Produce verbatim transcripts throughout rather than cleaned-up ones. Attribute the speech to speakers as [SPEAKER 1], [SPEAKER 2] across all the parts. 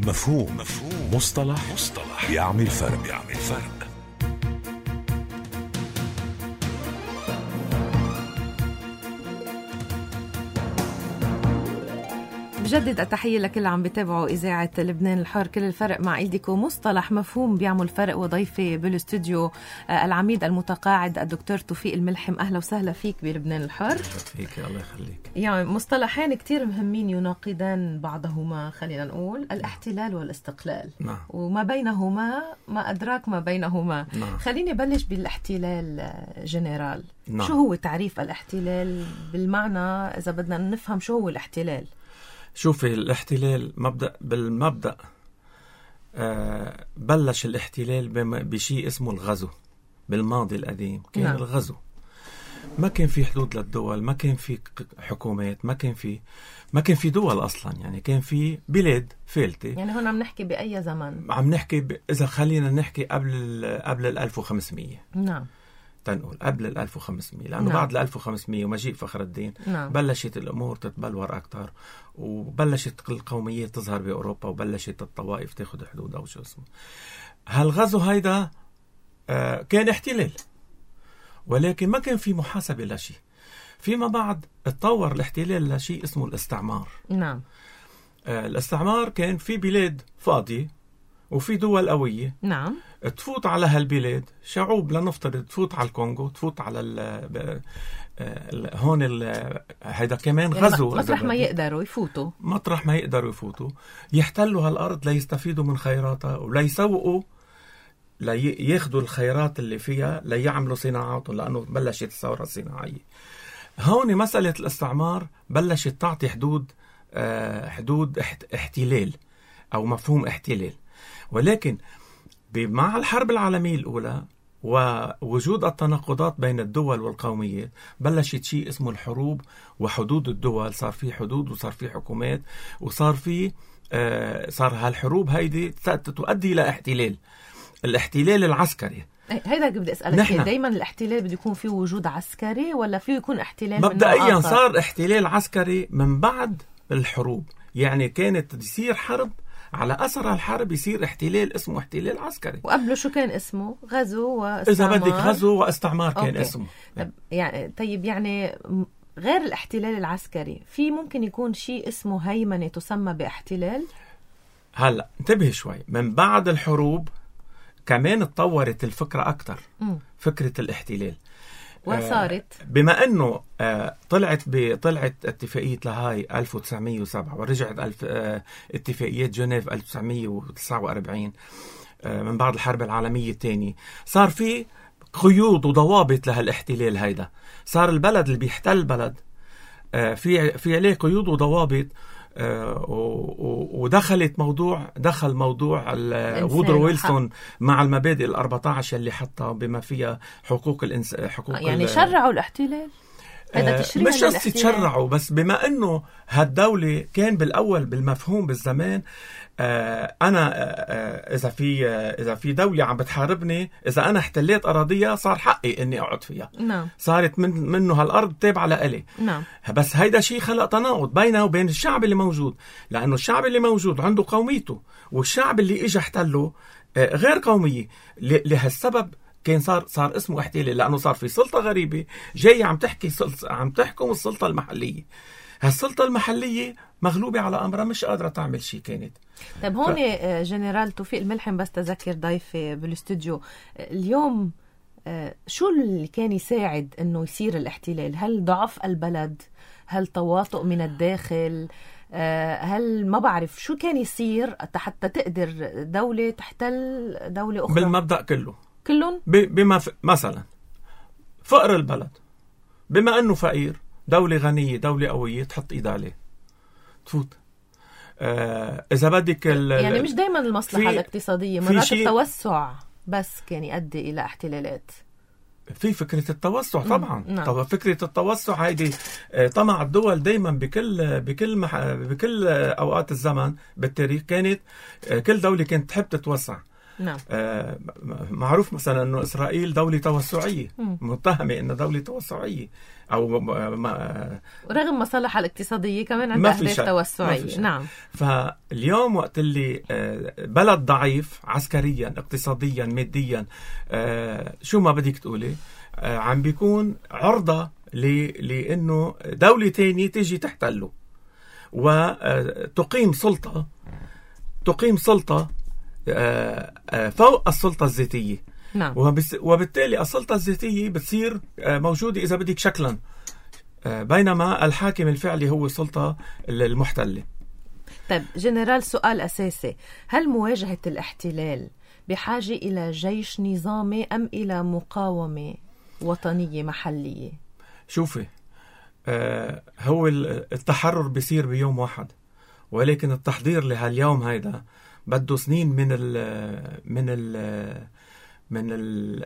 [SPEAKER 1] مفهوم. مفهوم. مصطلح مصطلح يعمل فرق. يعمل فرق.
[SPEAKER 2] بجدد التحية لكل عم بتابعوا إذاعة لبنان الحر. كل الفرق مع إيديكو مصطلح مفهوم بيعمل فرق. وضيفي بالاستوديو العميد المتقاعد الدكتور توفيق الملحم. أهلا وسهلا فيك بلبنان الحر.
[SPEAKER 3] فيك الله يخليك.
[SPEAKER 2] يعني مصطلحين كتير مهمين يناقضان بعضهما، خلينا نقول الاحتلال والاستقلال.
[SPEAKER 3] نعم.
[SPEAKER 2] وما بينهما ما أدراك ما بينهما.
[SPEAKER 3] نعم.
[SPEAKER 2] خليني بلش بالاحتلال جنرال.
[SPEAKER 3] نعم.
[SPEAKER 2] شو هو تعريف الاحتلال بالمعنى إذا بدنا نفهم شو هو الاحتلال؟
[SPEAKER 3] شوفي، الاحتلال مبدأ بالمبدأ آه بلش الاحتلال بشيء اسمه الغزو. بالماضي القديم كان نعم. الغزو. ما كان في حدود للدول، ما كان في حكومات، ما كان في ما كان في دول أصلا، يعني كان في بلاد فالتة.
[SPEAKER 2] يعني هون عم نحكي بأي زمن؟
[SPEAKER 3] عم نحكي ب... إذا خلينا نحكي قبل ال... قبل ال ألف وخمسمية.
[SPEAKER 2] نعم.
[SPEAKER 3] تنقول قبل ال ألف وخمسمية، لأنه
[SPEAKER 2] نعم.
[SPEAKER 3] بعد ال ألف وخمسمية ومجيء فخر الدين
[SPEAKER 2] نعم.
[SPEAKER 3] بلشت الأمور تتبلور أكتر، وبلشت القوميات تظهر بأوروبا، وبلشت الطوائف تاخد حدودها وشو اسمه. هالغزو هيدا آه كان احتلال، ولكن ما كان في محاسبة لشيء. فيما بعد اتطور الاحتلال لشيء اسمه الاستعمار.
[SPEAKER 2] نعم.
[SPEAKER 3] آه الاستعمار كان في بلاد فاضية وفي دول قوية.
[SPEAKER 2] نعم.
[SPEAKER 3] تفوت على هالبلاد شعوب، لنفترض تفوت على الكونغو، تفوت على ال ال هون ال هيدا كمان غزو.
[SPEAKER 2] يعني مطرح ما يقدروا يفوتوا
[SPEAKER 3] مطرح ما يقدروا يفوتوا يحتلوا هالأرض ليستفيدوا من خيراتها، وليسوقوا لياخدوا الخيرات اللي فيها ليعملوا صناعاتهم، لأنه بلشت الثورة الصناعية. هون مسألة الاستعمار بلشت تعطي حدود حدود احتلال أو مفهوم احتلال. ولكن مع الحرب العالمية الأولى ووجود التناقضات بين الدول والقوميات بلشت شيء اسمه الحروب وحدود الدول. صار في حدود وصار في حكومات وصار في آه صار هالحروب هيدي تؤدي إلى احتلال، الاحتلال العسكري.
[SPEAKER 2] هيدا بدي أسألك، دايما الاحتلال بده يكون فيه وجود عسكري ولا فيه يكون احتلال
[SPEAKER 3] مبدئيا؟ صار احتلال عسكري من بعد الحروب، يعني كانت تصير حرب، على أثر الحرب يصير احتلال اسمه احتلال عسكري.
[SPEAKER 2] وقبله شو كان اسمه؟ غزو واستعمار.
[SPEAKER 3] إذا بدك غزو واستعمار كان
[SPEAKER 2] أوكي.
[SPEAKER 3] اسمه.
[SPEAKER 2] يعني طيب، يعني غير الاحتلال العسكري في ممكن يكون شيء اسمه هيمنة تسمى باحتلال؟ هلا
[SPEAKER 3] انتبه شوي، من بعد الحروب كمان اتطورت الفكرة أكتر. م. فكرة الاحتلال
[SPEAKER 2] وصارت
[SPEAKER 3] آه بما أنه آه طلعت طلعت اتفاقية لاهاي ألف وتسعمية وسبعة ورجعت ألف آه اتفاقية جنيف ألف وتسعمية وتسعة وأربعين آه من بعد الحرب العالمية الثانية. صار في قيود وضوابط لهالاحتلال هيدا. صار البلد اللي بيحتل بلد آه في في عليه قيود وضوابط. آه ودخلت موضوع دخل موضوع وودرو ويلسون مع المبادئ الأربعة عشر اللي حطها بما فيها حقوق الإنسان. حقوق
[SPEAKER 2] يعني شرعوا الاحتلال. هذا تشريع
[SPEAKER 3] مش بس تشرعوا، بس بما انه هالدولة كان بالاول بالمفهوم بالزمان آه انا آه اذا في آه اذا في دولة عم بتحاربني، اذا انا احتليت اراضيها صار حقي اني اقعد فيها.
[SPEAKER 2] نعم.
[SPEAKER 3] صارت من منه هالارض تابعة لإلي.
[SPEAKER 2] نعم.
[SPEAKER 3] بس هيدا شيء خلق تناقض بينه وبين الشعب اللي موجود، لانه الشعب اللي موجود عنده قوميته، والشعب اللي اجى احتله آه غير قومية. لهالسبب كان صار صار اسمه احتلال، لانه صار في سلطه غريبه جايه عم تحكي عم تحكم السلطه المحليه. هالسلطه المحليه مغلوبه على امرها، مش قادره تعمل شيء كانت.
[SPEAKER 2] طيب هون ف... جنرال توفيق الملحم، بس تذكر ضيفي بالاستوديو اليوم، شو اللي كان يساعد انه يصير الاحتلال؟ هل ضعف البلد؟ هل تواطؤ من الداخل؟ هل ما بعرف شو كان يصير حتى تقدر دولة تحتل دولة أخرى؟
[SPEAKER 3] بالمبدأ كله
[SPEAKER 2] كلهم
[SPEAKER 3] بما ف... مثلا فقر البلد، بما انه فقير، دولة غنية دولة قوية تحط ايد عليه تفوت. آه اذا بدك ال...
[SPEAKER 2] يعني مش دايما المصلحة الاقتصادية، مرات شي... التوسع بس كان يؤدي الى احتلالات.
[SPEAKER 3] في فكرة التوسع طبعا. نعم. طبعا فكرة التوسع هيدي طمع الدول دايما بكل بكل مح... بكل اوقات الزمن بالتاريخ. كانت كل دولة كانت تحب تتوسع،
[SPEAKER 2] نعم.
[SPEAKER 3] آه معروف مثلا أنه إسرائيل دولة توسعية، متهمة أنه دولة توسعية، أو ما
[SPEAKER 2] رغم مصالحها الاقتصادية كمان عندها أهداف توسعية. نعم.
[SPEAKER 3] فاليوم وقت اللي بلد ضعيف عسكريا اقتصاديا ماديا شو ما بدك تقولي عم بيكون عرضة لأنه دولة تانية تيجي تحتله وتقيم سلطة تقيم سلطة فوق السلطة الذاتية.
[SPEAKER 2] نعم.
[SPEAKER 3] وبالتالي السلطة الذاتية بتصير موجودة إذا بدك شكلا، بينما الحاكم الفعلي هو السلطة المحتلة.
[SPEAKER 2] طيب جنرال، سؤال أساسي، هل مواجهة الاحتلال بحاجة إلى جيش نظامي أم إلى مقاومة وطنية محلية؟
[SPEAKER 3] شوفي، آه هو التحرر بيصير بيوم واحد، ولكن التحضير لهاليوم هيدا بده سنين من ال من ال من ال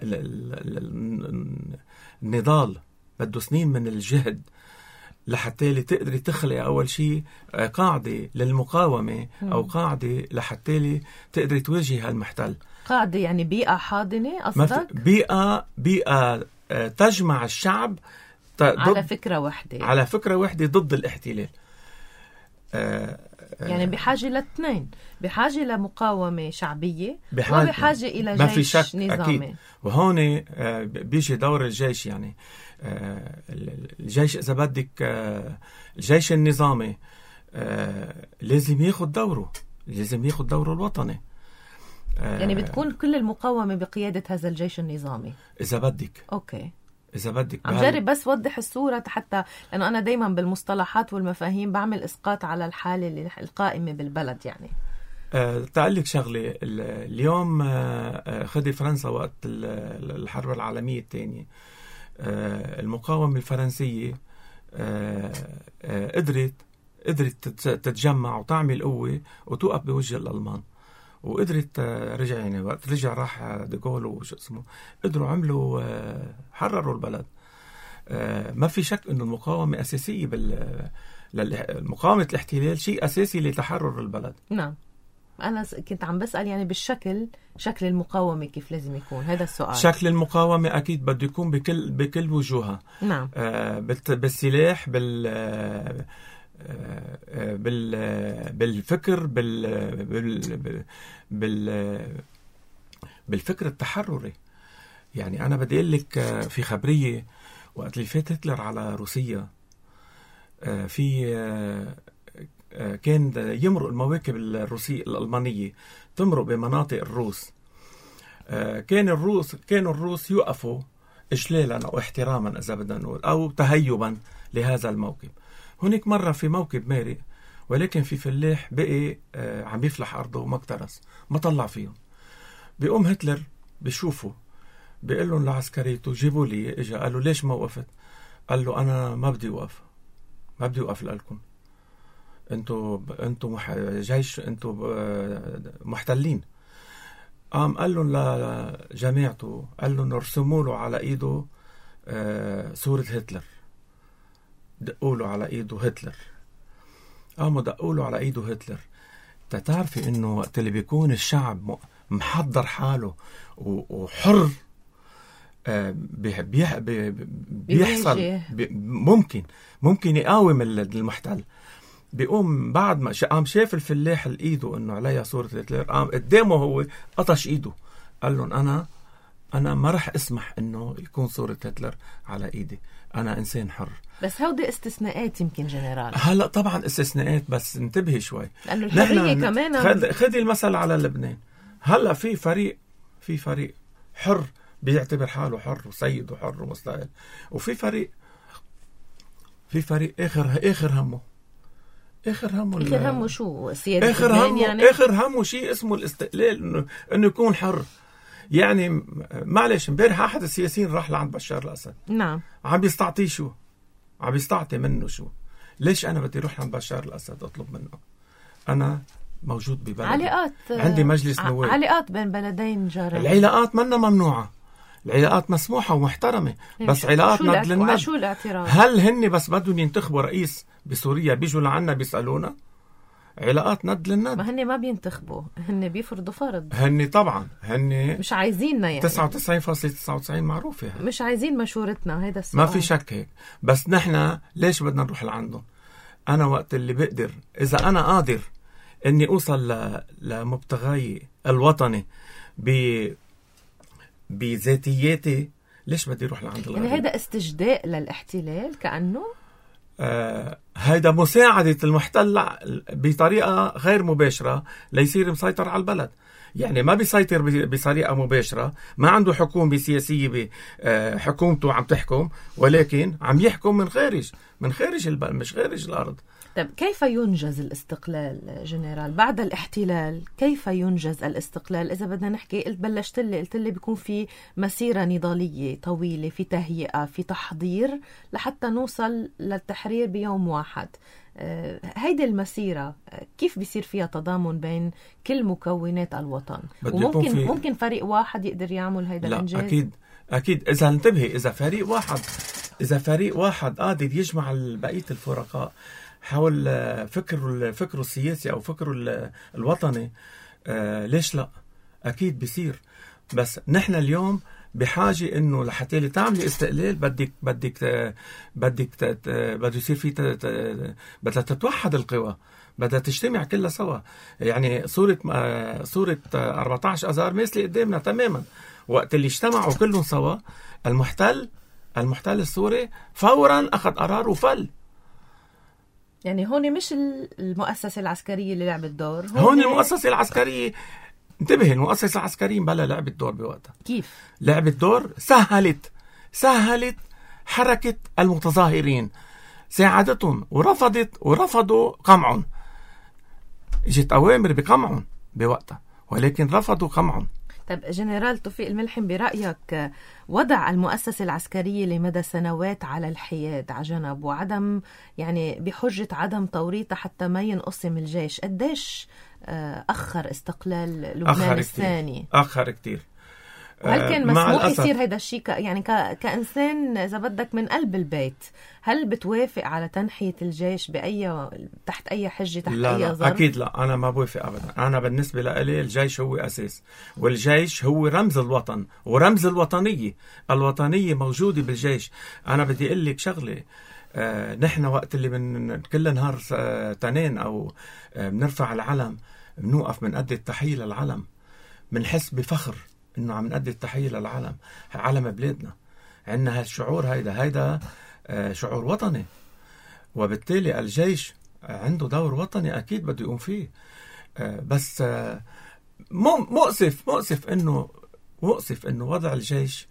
[SPEAKER 3] النضال، بده سنين من الجهد لحتى تقدري تخلق أول شيء قاعدة للمقاومة أو قاعدة لحتى تقدري تواجهي هالمحتل.
[SPEAKER 2] قاعدة يعني بيئة حاضنة قصدك؟
[SPEAKER 3] بيئة بيئة تجمع الشعب
[SPEAKER 2] على فكرة واحدة
[SPEAKER 3] على فكرة واحدة ضد الاحتلال.
[SPEAKER 2] يعني بحاجة لاثنين، بحاجة لمقاومة شعبية
[SPEAKER 3] بحاجة
[SPEAKER 2] وبحاجة إلى
[SPEAKER 3] ما في
[SPEAKER 2] جيش
[SPEAKER 3] شك
[SPEAKER 2] نظامي.
[SPEAKER 3] أكيد. وهون بيجي دور الجيش، يعني الجيش إذا بدك الجيش النظامي لازم ياخد دوره، لازم ياخد دوره الوطني.
[SPEAKER 2] يعني بتكون كل المقاومة بقيادة هذا الجيش النظامي
[SPEAKER 3] إذا بدك.
[SPEAKER 2] أوكي.
[SPEAKER 3] إذا بدك
[SPEAKER 2] عم جرب بس وضح الصورة حتى، لأنه أنا دايما بالمصطلحات والمفاهيم بعمل إسقاط على الحالة القائمة بالبلد. يعني
[SPEAKER 3] أه تعلق شغلة، اليوم أه خدي فرنسا وقت الحرب العالمية الثانية، أه المقاومة الفرنسية أه أه قدرت قدرت تتجمع وتعمل قوة وتوقف بوجه الألمان، وقدرت رجع يعني وقت رجع راح ديغول وشو اسمه قدروا عملوا حرروا البلد. ما في شك انه المقاومة اساسية بال مقاومة الاحتلال شيء اساسي لتحرر البلد.
[SPEAKER 2] نعم. انا كنت عم بسأل يعني بالشكل، شكل المقاومة كيف لازم يكون، هذا السؤال.
[SPEAKER 3] شكل المقاومة اكيد بده يكون بكل بكل وجوهها.
[SPEAKER 2] نعم.
[SPEAKER 3] بالسلاح، بال بال بالفكر، بال بال بال بالفكر التحرري. يعني أنا بدي أقول لك في خبرية، وقت اللي فات هتلر على روسيا في كان يمرق المواكب الروسية الألمانية تمرق بمناطق الروس، كان الروس كانوا الروس يوقفوا إجلالا أو احتراما إذا بدنا نقول أو تهيبا لهذا الموكب. هناك مرة في موكب مارق، ولكن في فلاح بقي آه عم يفلح أرضه وما اكترس، ما طلع فيهم. بيقوم هتلر بيشوفه بيقول لهم لعسكريته جيبوا لي، اجا قالوا ليش ما وقفت؟ قال له أنا ما بدي وقف، ما بدي وقف لكم، انتوا انتوا مح... جيش، انتوا محتلين. قام قال لهم لجماعته، قال لهم ارسموا له على ايده آه صورة هتلر، دقوله على ايده هتلر. قاموا دقوله على ايده هتلر. تتعرفي انه وقت اللي بيكون الشعب محضر حاله وحر بيح بي بيحصل بي ممكن ممكن يقاوم المحتل. بيقوم بعد ما قام شاف الفلاح الايده انه عليها صورة هتلر، قام قدامه هو قطش ايده، قال لهم انا انا ما رح اسمح انه يكون صورة هتلر على ايدي، انا انسان حر.
[SPEAKER 2] بس هودي استثناءات يمكن جنرال.
[SPEAKER 3] هلا طبعا استثناءات، بس انتبهي شوي
[SPEAKER 2] لانه الحريه كمان.
[SPEAKER 3] خد خدي المثل على لبنان. هلا في فريق في فريق حر بيعتبر حاله حر وسيد وحر ومستقل، وفي فريق في فريق اخر اخر همه اخر همه
[SPEAKER 2] اخر همه شو؟ سيادة
[SPEAKER 3] اخر همه يعني؟ اخر همه شيء اسمه الاستقلال، انه انه يكون حر. يعني معلش، امبارح احد السياسيين راح لعند بشار الاسد.
[SPEAKER 2] نعم.
[SPEAKER 3] عم بيستعطيه شو؟ عم بيستعطي منه شو؟ ليش انا بدي اروح عند بشار الاسد اطلب منه؟ انا موجود ببلد،
[SPEAKER 2] علاقات،
[SPEAKER 3] عندي مجلس نواب،
[SPEAKER 2] علاقات بين بلدين جارين.
[SPEAKER 3] العلاقات منا ممنوعه، العلاقات مسموحه ومحترمه، بس علاقات ند للند.
[SPEAKER 2] شو الاعتراض؟
[SPEAKER 3] هل هن بس بدهم ينتخبوا رئيس بسوريا بيجوا لعنا بيسالونا؟ علاقات ند للند.
[SPEAKER 2] ما هن ما بينتخبوا، هن بيفرضوا فرض.
[SPEAKER 3] هن طبعا هن
[SPEAKER 2] مش عايزيننا يعني
[SPEAKER 3] تسعة وتسعين فاصلة تسعة وتسعين معروفة،
[SPEAKER 2] مش عايزين مشورتنا. هيدا السؤال
[SPEAKER 3] ما في شك هيك. بس نحن ليش بدنا نروح لعندهم؟ أنا وقت اللي بقدر، إذا أنا قادر إني أوصل ل... لمبتغاي الوطني ب... بذاتياتي، ليش بدي أروح لعند الغرب؟
[SPEAKER 2] يعني هيدا استجداء للاحتلال كأنه
[SPEAKER 3] آه هيدا مساعدة المحتل بطريقة غير مباشرة ليصير مسيطر على البلد. يعني ما بيسيطر بطريقة مباشرة، ما عنده حكومة سياسية بحكومته عم تحكم، ولكن عم يحكم من خارج من خارج البلد، مش خارج الأرض.
[SPEAKER 2] طيب كيف ينجز الاستقلال جنرال بعد الاحتلال؟ كيف ينجز الاستقلال؟ إذا بدنا نحكي، قلت بلشت لي قلت لي بيكون في مسيرة نضالية طويلة، في تهيئة، في تحضير لحتى نوصل للتحرير بيوم واحد. هيدي المسيرة كيف بيصير فيها تضامن بين كل مكونات الوطن؟ وممكن في... ممكن فريق واحد يقدر يعمل هيدا الإنجاز؟
[SPEAKER 3] لا أكيد أكيد. إذا انتبه، إذا فريق واحد إذا فريق واحد قادر يجمع بقية الفرقاء حول فكر فكره السياسي أو فكره الوطني، آه ليش لا؟ أكيد بيصير. بس نحن اليوم بحاجة إنه لحتى تعملي استقلال بدك بدك بدك بده يصير في بدها تتوحد القوى، بدها تجتمع كلها سوا. يعني صورة صورة أربعة عشر آذار ماثلة قدامنا تماما. وقت اللي اجتمعوا كلهم سوا، المحتل المحتل السوري فورا أخذ قرار وفل.
[SPEAKER 2] يعني هون مش المؤسسة العسكرية اللي لعبت دور،
[SPEAKER 3] هون, هون المؤسسة العسكرية. انتبه، المؤسسة العسكرية بلا لعبت دور بوقتها.
[SPEAKER 2] كيف؟
[SPEAKER 3] لعبت دور، سهلت سهلت حركة المتظاهرين، ساعدتهم ورفضت ورفضوا قمعهم. اجت أوامر بقمعهم بوقتها، ولكن رفضوا قمعهم.
[SPEAKER 2] طيب جنرال توفيق الملحم، برأيك وضع المؤسسة العسكرية لمدى سنوات على الحياد على جنب، وعدم يعني بحجة عدم توريطها حتى ما ينقسم الجيش، قديش أخر استقلال لبنان
[SPEAKER 3] أخر
[SPEAKER 2] الثاني؟
[SPEAKER 3] كتير. أخر كتير.
[SPEAKER 2] وهل كان مسموح يصير هيدا الشيء ك... يعني ك... كإنسان إذا بدك من قلب البيت، هل بتوافق على تنحية الجيش بأي تحت أي حجة تحت
[SPEAKER 3] لا
[SPEAKER 2] أي
[SPEAKER 3] لا
[SPEAKER 2] ظرف؟
[SPEAKER 3] أكيد لا، أنا ما بوافق أبدا. أنا بالنسبة لي الجيش هو أساس، والجيش هو رمز الوطن ورمز الوطنية. الوطنية موجودة بالجيش. أنا بدي أقول لك شغلة، آه نحن وقت اللي من كل نهار آه تنين أو آه بنرفع العلم، بنوقف من قد التحية للعلم، بنحس بفخر إنه عم نقدم التحية للعالم، علم بلادنا. عندنا هالشعور، هيدا هيدا شعور وطني، وبالتالي الجيش عنده دور وطني أكيد بده يقوم فيه. بس مؤسف مؤسف إنه مؤسف إنه وضع الجيش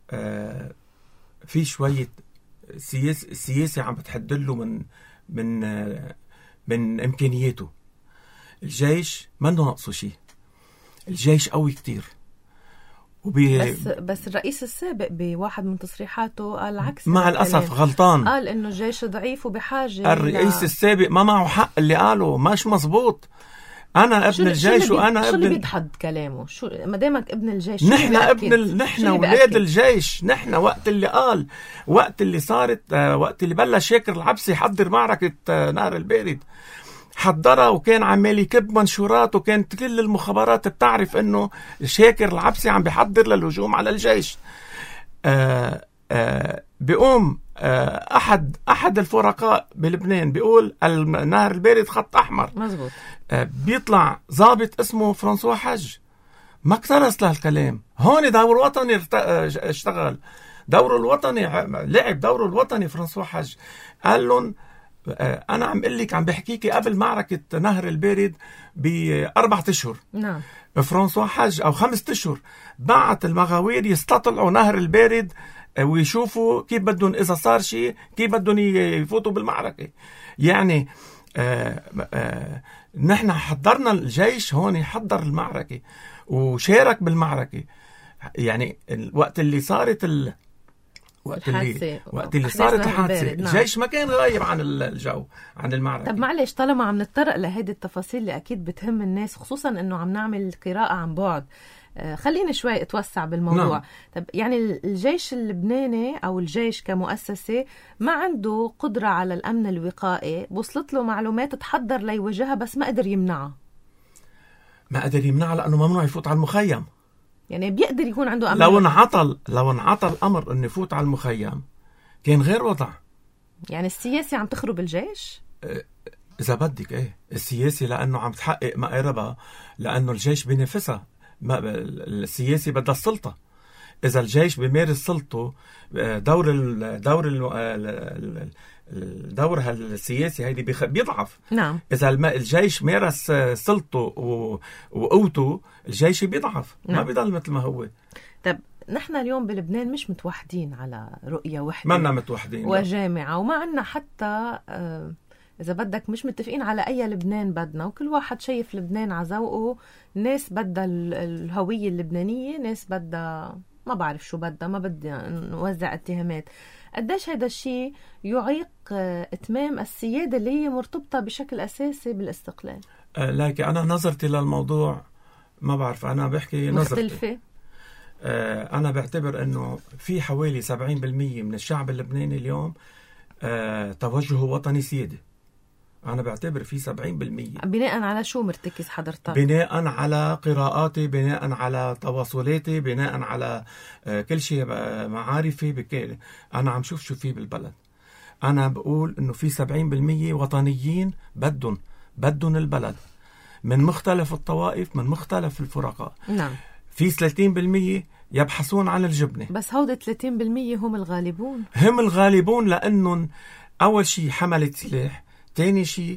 [SPEAKER 3] في شوية سياسة سياسة عم بتحدله من من من إمكانياته. الجيش ما ناقصه شيء، الجيش قوي كتير. وبي...
[SPEAKER 2] بس بس الرئيس السابق بواحد من تصريحاته قال عكس،
[SPEAKER 3] مع الأسف غلطان،
[SPEAKER 2] قال إنه الجيش ضعيف وبحاجة.
[SPEAKER 3] الرئيس ل... السابق ما معه حق، اللي قاله مش مزبوط. أنا ابن الجيش
[SPEAKER 2] شو
[SPEAKER 3] وأنا
[SPEAKER 2] شو
[SPEAKER 3] ابن
[SPEAKER 2] اللي بيدحض كلامه؟ شو ما دامك ابن الجيش؟
[SPEAKER 3] نحن ابن ال... نحن ولاد الجيش. نحن وقت اللي قال وقت اللي صارت آه وقت اللي بلش شاكر العبسي يحضر معركة آه نهر البارد، حضرها وكان عمال يكب منشورات، وكانت كل المخابرات بتعرف انه شاكر العبسي عم بيحضر للهجوم على الجيش. آآ آآ بيقوم آآ احد احد الفرقاء بلبنان بيقول النهر البارد خط احمر.
[SPEAKER 2] مزبوط.
[SPEAKER 3] بيطلع ضابط اسمه فرانسوا حج ما اكترث له الكلام. هون دور وطني اشتغل، دوره الوطني، لعب دوره الوطني. فرانسوا حج قال لهم أنا عم قل لك، عم بحكيكي قبل معركة نهر البارد بأربعة أشهر.
[SPEAKER 2] نعم.
[SPEAKER 3] فرانسوا حج أو خمسة أشهر بعت المغاوير يستطلعوا نهر البارد ويشوفوا كيف بدهم، إذا صار شيء كيف بدهم يفوتوا بالمعركة. يعني آآ آآ نحن حضرنا الجيش هون يحضر المعركة وشارك بالمعركة. يعني الوقت اللي صارت ال وقت اللي
[SPEAKER 2] الحادثة.
[SPEAKER 3] وقت اللي
[SPEAKER 2] أحداث
[SPEAKER 3] صارت
[SPEAKER 2] ظهر
[SPEAKER 3] الحادثة
[SPEAKER 2] البارد، نعم.
[SPEAKER 3] الجيش ما كان غايب عن الجو عن المعركة.
[SPEAKER 2] طب معلش، طالما عم نتطرق لهيدي التفاصيل اللي أكيد بتهم الناس، خصوصا أنه عم نعمل قراءة عن بعد، آه خليني شوي أتوسع بالموضوع. نعم. طب يعني الجيش اللبناني أو الجيش كمؤسسة ما عنده قدرة على الأمن الوقائي، وصلت له معلومات تحضر ليواجهها بس ما قدر يمنعها.
[SPEAKER 3] ما قدر يمنعها لأنه ممنوع يفوت على المخيم.
[SPEAKER 2] يعني بيقدر يكون عنده أمن.
[SPEAKER 3] لو انعطل لو انعطل الأمر أنه يفوت على المخيم كان غير وضع. يعني
[SPEAKER 2] السياسي عم تخرب الجيش؟
[SPEAKER 3] إذا بدك إيه السياسي لأنه عم تحقق مقاربها، لأنه الجيش بينافسها. السياسي بدها السلطة. إذا الجيش بيمارس سلطته، دور ال دور ال الدور السياسي هيدي بيضعف.
[SPEAKER 2] نعم.
[SPEAKER 3] إذا الجيش مارس سلطته وقوته، الجيش بيضعف. نعم. ما بيضل مثل ما هو.
[SPEAKER 2] طب نحن اليوم بلبنان مش متوحدين على رؤية واحدة،
[SPEAKER 3] ما لنا متوحدين
[SPEAKER 2] وجامعة، وما عنا حتى إذا بدك مش متفقين على أي لبنان بدنا، وكل واحد شايف لبنان على ذوقه. ناس بدها الهوية اللبنانية، ناس بدها ما بعرف شو بدها، ما بدي نوزع اتهامات. قديش هذا الشيء يعيق إتمام السيادة اللي هي مرتبطة بشكل أساسي بالاستقلال؟
[SPEAKER 3] أه لكن أنا نظرتي للموضوع ما بعرف، أنا بحكي نظرتي
[SPEAKER 2] مختلفة.
[SPEAKER 3] أه أنا بعتبر أنه في حوالي سبعين بالمية من الشعب اللبناني اليوم أه توجهه وطني سيادي. أنا بعتبر في سبعين بالمية.
[SPEAKER 2] بناء على شو مرتكز حضرتك؟
[SPEAKER 3] بناء على قراءاتي، بناء على تواصلاتي، بناء على كل شيء، معارفي بكل. أنا عم شوف شو في بالبلد. أنا بقول إنه في سبعين بالمية وطنيين بدهم بدهم البلد من مختلف الطوائف، من مختلف الفرقاء.
[SPEAKER 2] نعم.
[SPEAKER 3] في ثلاثين بالمية يبحثون عن الجبنة.
[SPEAKER 2] بس هود ثلاثين بالمية هم الغالبون.
[SPEAKER 3] هم الغالبون لأنهم أول شيء حملت سلاح، تاني شيء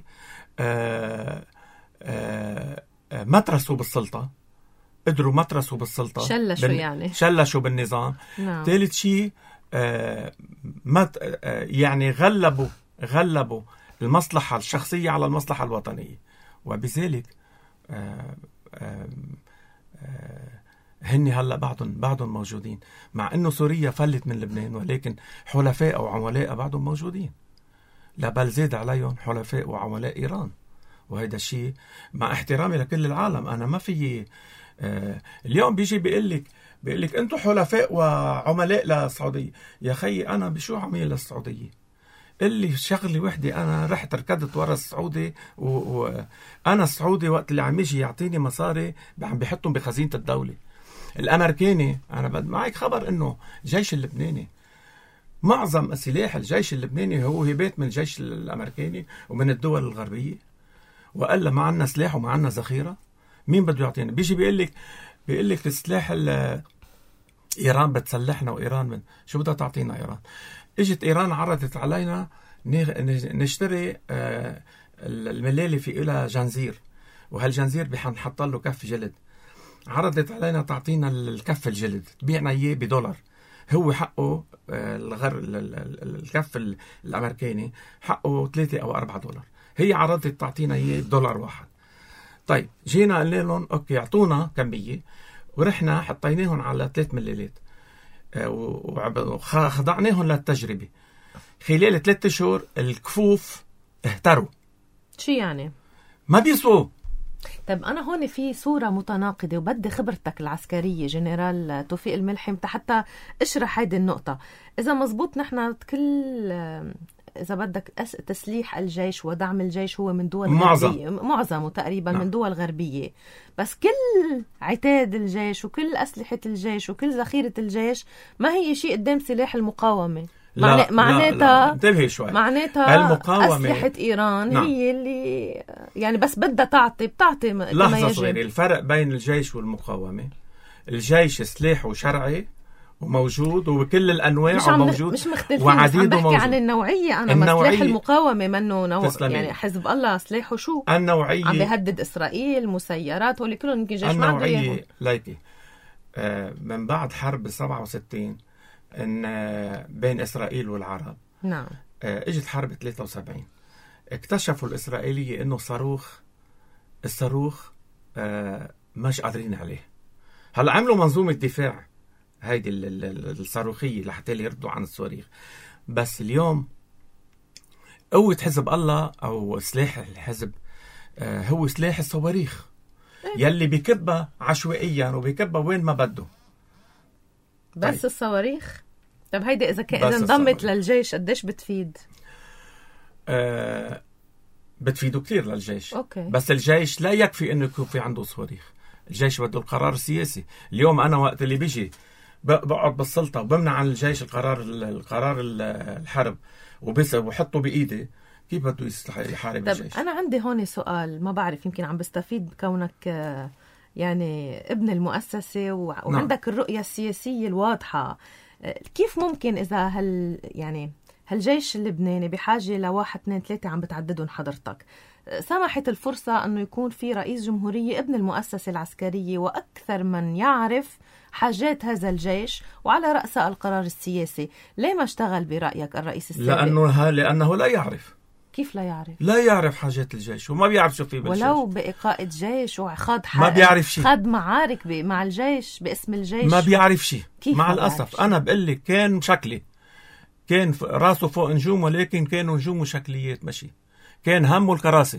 [SPEAKER 3] آه آه آه مترسوا بالسلطة، قدروا مترسوا بالسلطة،
[SPEAKER 2] شلشوا
[SPEAKER 3] بال...
[SPEAKER 2] يعني
[SPEAKER 3] شلشوا بالنظام.
[SPEAKER 2] نعم.
[SPEAKER 3] ثالث شيء آه مت... آه يعني غلبوا غلبوا المصلحة الشخصية على المصلحة الوطنية، وبذلك آه آه آه هن هلا بعضهم بعضهم موجودين، مع انه سوريا فلت من لبنان، ولكن حلفاء او عملاء بعضهم موجودين. لا بل زاد عليهم حلفاء وعملاء إيران، وهذا الشيء مع احترامي لكل العالم. أنا ما في آه اليوم بيجي بيقول لك بيقول لك أنتم حلفاء وعملاء للسعودية. يا خي أنا بشو عميل للسعودية؟ اللي شغلي وحدي، أنا رحت ركضت ورا السعودي، وأنا السعودي وقت اللي عم يجي يعطيني مصاري عم بيحطهم بخزينة الدولة. الأمريكاني أنا بدي معك خبر إنه الجيش اللبناني معظم السلاح الجيش اللبناني هو هبات من الجيش الأمريكاني ومن الدول الغربية، وقال ما عنا سلاح وما عنا ذخيرة. مين بده يعطينا؟ بيجي بيقول لك بيقول لك السلاح إيران بتسلحنا، وإيران من شو بدها تعطينا إيران؟ اجت إيران عرضت علينا نشتري الملالي في إلى جنزير، وهالجنزير بحنحط له كف جلد. عرضت علينا تعطينا الكف الجلد، تبيعنا إياه بدولار. هو حقه الغر الكف الأمريكاني حقه ثلاثة أو أربعة دولار، هي عرضت تعطينا إياه دولار واحد. طيب جينا قلنا لهم أوكي اعطونا كمية، ورحنا حطيناهم على ثلاث مليلات وخضعناهم للتجربة. خلال ثلاثة أشهر الكفوف اهتروا.
[SPEAKER 2] شو يعني؟
[SPEAKER 3] ما بيسووا.
[SPEAKER 2] طب أنا هون في صورة متناقضة، وبدي خبرتك العسكرية جنرال توفيق الملحم حتى اشرح هيدي النقطة. إذا مزبوط نحن كل إذا بدك تسليح الجيش ودعم الجيش هو من دول
[SPEAKER 3] معظم.
[SPEAKER 2] غربية، معظمه تقريبا نعم. من دول غربية، بس كل عتاد الجيش وكل أسلحة الجيش وكل ذخيرة الجيش ما هي شيء قدام سلاح المقاومة.
[SPEAKER 3] لا
[SPEAKER 2] معناتها
[SPEAKER 3] انتبهي شوي،
[SPEAKER 2] معناتها
[SPEAKER 3] المقاومة
[SPEAKER 2] أسلحة إيران
[SPEAKER 3] نعم.
[SPEAKER 2] هي اللي يعني بس بدها تعطي بتعطي
[SPEAKER 3] لحظة صغيرة. الفرق بين الجيش والمقاومة، الجيش سلاحه شرعي وموجود وبكل الأنواع
[SPEAKER 2] مش
[SPEAKER 3] وموجود،
[SPEAKER 2] مش مختلفين،
[SPEAKER 3] وعديد
[SPEAKER 2] عم بحكي
[SPEAKER 3] وموجود.
[SPEAKER 2] عن النوعية. أنا
[SPEAKER 3] النوعية.
[SPEAKER 2] سلاح المقاومة منه نوع
[SPEAKER 3] تسلمي.
[SPEAKER 2] يعني حزب الله سلاحه شو؟
[SPEAKER 3] النوعية
[SPEAKER 2] عم بيهدد إسرائيل، مسيرات، واللي كلهم يمكن جيش ما عنده إياهم.
[SPEAKER 3] النوعية ليكي آه من بعد حرب سبعة وستين إن آه بين إسرائيل والعرب،
[SPEAKER 2] نعم
[SPEAKER 3] آه اجت حرب ثلاثة وسبعين، اكتشفوا الإسرائيلية إنه صاروخ الصاروخ آه مش قادرين عليه. هلا عملوا منظومة دفاع هيدي الصاروخية لحتى يردوا عن الصواريخ. بس اليوم قوة حزب الله أو سلاح الحزب هو سلاح الصواريخ يلي بيكبها عشوائيا وبيكبها وين ما بده.
[SPEAKER 2] بس طيب. الصواريخ. طب هيدي إذا كان إذا انضمت للجيش قديش بتفيد؟
[SPEAKER 3] آه بتفيده كتير للجيش.
[SPEAKER 2] أوكي.
[SPEAKER 3] بس الجيش لا يكفي إنه يكون في عنده صواريخ. الجيش بده القرار السياسي. اليوم أنا وقت اللي بيجي بقعد بالسلطة وبمنع عن الجيش القرار القرار الحرب وبس وحطه بإيدي، كيف بده يحارب الجيش؟
[SPEAKER 2] أنا عندي هون سؤال، ما بعرف يمكن عم بستفيد كونك يعني ابن المؤسسة وعندك نعم. الرؤية السياسية الواضحة. كيف ممكن إذا هل يعني هالجيش اللبناني بحاجة لواحد اثنين ثلاثة عم بتعددهم حضرتك، سمحت الفرصة أنه يكون في رئيس جمهورية ابن المؤسسة العسكرية وأكثر من يعرف حاجات هذا الجيش وعلى رأسه القرار السياسي، ليه ما اشتغل برأيك الرئيس السابق؟
[SPEAKER 3] لأنه, لأنه لا يعرف.
[SPEAKER 2] كيف لا يعرف؟
[SPEAKER 3] لا يعرف حاجات الجيش وما بيعرف شو فيه بالجيش،
[SPEAKER 2] ولو بقائد جيش وخاض
[SPEAKER 3] ما بيعرف شيء،
[SPEAKER 2] خاض معارك مع الجيش باسم الجيش،
[SPEAKER 3] ما بيعرف شيء. مع الأسف أنا بقول لك كان شكلي كان راسه فوق نجوم، ولكن كانوا نجوم وشكليات ماشي، كان همه الكراسي.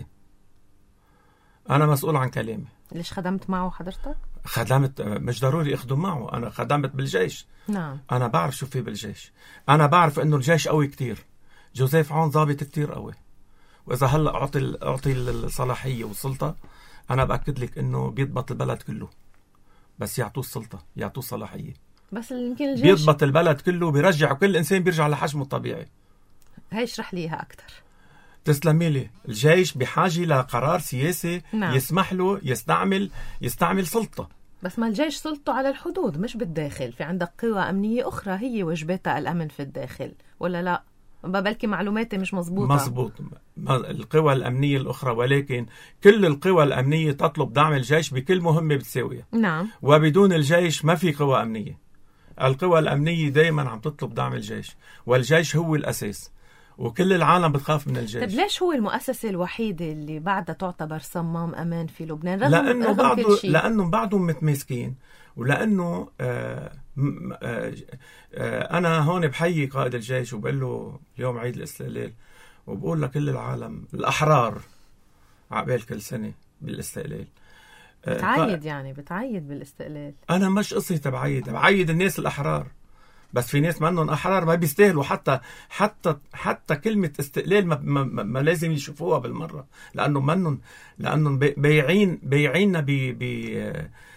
[SPEAKER 3] أنا مسؤول عن كلامي.
[SPEAKER 2] ليش خدمت معه حضرتك؟
[SPEAKER 3] خدمت، مش ضروري أخدم معه، أنا خدمت بالجيش.
[SPEAKER 2] نعم.
[SPEAKER 3] أنا بعرف شو فيه بالجيش، أنا بعرف إنه الجيش قوي كتير. جوزيف عون ضابط كتير قوي، وإذا هلأ أعطي أعطي الصلاحية والسلطة أنا بأكد لك إنه بيضبط البلد كله، بس يعطوه السلطة يعطوه الصلاحية.
[SPEAKER 2] بس يمكن الجيش
[SPEAKER 3] بيضبط البلد كله، بيرجع كل إنسان بيرجع لحجمه الطبيعي.
[SPEAKER 2] هاي اشرح ليها أكتر.
[SPEAKER 3] تسلمي لي. الجيش بحاجة لقرار سياسي
[SPEAKER 2] نعم.
[SPEAKER 3] يسمح له يستعمل يستعمل سلطة.
[SPEAKER 2] بس ما الجيش سلطته على الحدود مش بالداخل، في عندك قوى أمنية أخرى هي واجباتها الأمن في الداخل، ولا لا؟ بلكي معلوماتي مش مزبوطة.
[SPEAKER 3] مزبوط، القوى الأمنية الأخرى، ولكن كل القوى الأمنية تطلب دعم الجيش بكل مهمة بتساويها.
[SPEAKER 2] نعم.
[SPEAKER 3] وبدون الجيش ما في قوى أمنية. القوى الأمنية دايما عم تطلب دعم الجيش، والجيش هو الأساس، وكل العالم بتخاف من الجيش.
[SPEAKER 2] طيب ليش هو المؤسسة الوحيدة اللي بعدها تعتبر صمام أمان في لبنان رغم
[SPEAKER 3] لأنه
[SPEAKER 2] رغم
[SPEAKER 3] بعضه
[SPEAKER 2] كل شيء؟
[SPEAKER 3] لأنه بعضهم متماسكين، ولأنه آه آه آه أنا هون بحيي قائد الجيش وبقول له اليوم عيد الاستقلال، وبقول لكل العالم الأحرار عقبال كل سنة بالاستقلال.
[SPEAKER 2] بتعيد يعني بتعيد بالاستقلال.
[SPEAKER 3] أنا مش قصتي بعيد بعيد الناس الأحرار، بس في ناس منهم أحرار ما بيستاهلوا حتى حتى حتى كلمة استقلال ما, ما, ما لازم يشوفوها بالمرة، لأنه منهم لأنهم بيعين بيعيننا بي بي